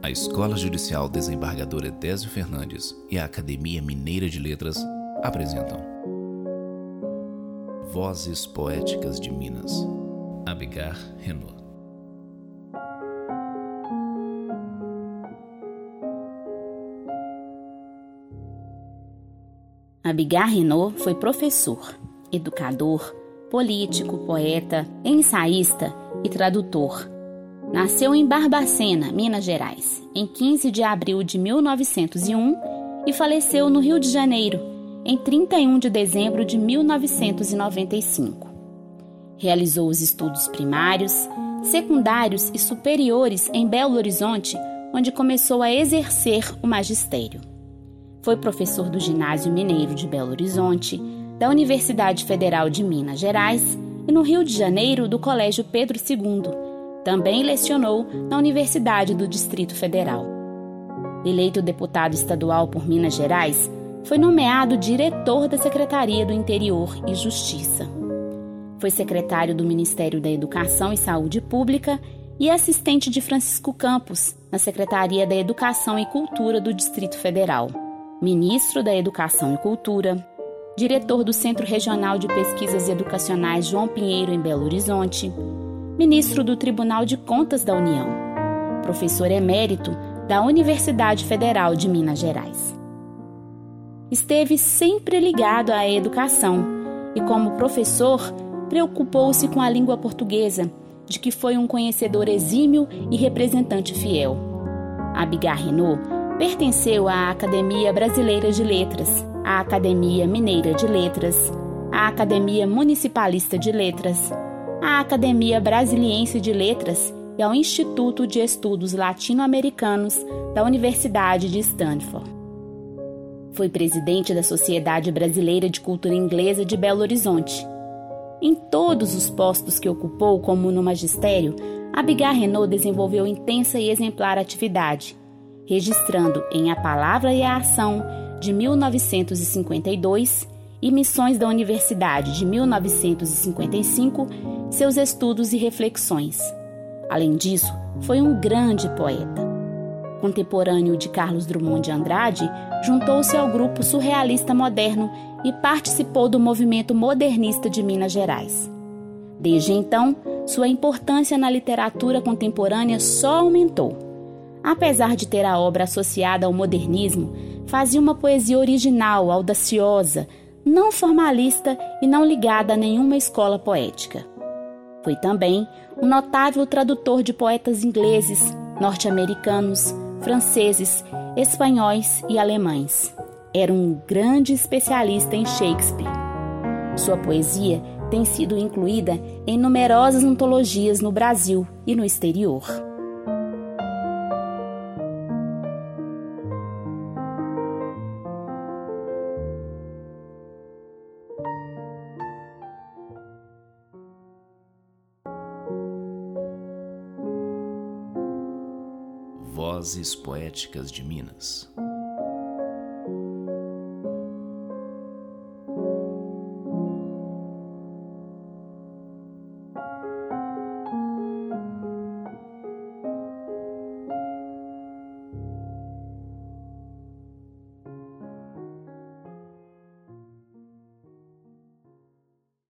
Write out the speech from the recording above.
A Escola Judicial Desembargador Edésio Fernandes e a Academia Mineira de Letras apresentam Vozes Poéticas de Minas, Abigar Renaud. Abigar Renaud foi professor, educador, político, poeta, ensaísta e tradutor. Nasceu em Barbacena, Minas Gerais, em 15 de abril de 1901 e faleceu no Rio de Janeiro, em 31 de dezembro de 1995. Realizou os estudos primários, secundários e superiores em Belo Horizonte, onde começou a exercer o magistério. Foi professor do Ginásio Mineiro de Belo Horizonte, da Universidade Federal de Minas Gerais e no Rio de Janeiro do Colégio Pedro II. Também lecionou na Universidade do Distrito Federal. Eleito deputado estadual por Minas Gerais, foi nomeado diretor da Secretaria do Interior e Justiça. Foi secretário do Ministério da Educação e Saúde Pública e assistente de Francisco Campos, na Secretaria da Educação e Cultura do Distrito Federal. Ministro da Educação e Cultura, diretor do Centro Regional de Pesquisas Educacionais João Pinheiro, em Belo Horizonte, ministro do Tribunal de Contas da União, professor emérito da Universidade Federal de Minas Gerais. Esteve sempre ligado à educação e, como professor, preocupou-se com a língua portuguesa, de que foi um conhecedor exímio e representante fiel. Abigar Renaud pertenceu à Academia Brasileira de Letras, à Academia Mineira de Letras, à Academia Municipalista de Letras, à Academia Brasiliense de Letras e ao Instituto de Estudos Latino-Americanos da Universidade de Stanford. Foi presidente da Sociedade Brasileira de Cultura Inglesa de Belo Horizonte. Em todos os postos que ocupou, como no magistério, Abigar Renaud desenvolveu intensa e exemplar atividade, registrando em A Palavra e a Ação, de 1952, e Missões da Universidade, de 1955, seus estudos e reflexões. Além disso, foi um grande poeta. Contemporâneo de Carlos Drummond de Andrade, juntou-se ao grupo surrealista moderno e participou do movimento modernista de Minas Gerais. Desde então, sua importância na literatura contemporânea só aumentou. Apesar de ter a obra associada ao modernismo, fazia uma poesia original, audaciosa, não formalista e não ligada a nenhuma escola poética. Foi também um notável tradutor de poetas ingleses, norte-americanos, franceses, espanhóis e alemães. Era um grande especialista em Shakespeare. Sua poesia tem sido incluída em numerosas antologias no Brasil e no exterior. Vozes Poéticas de Minas.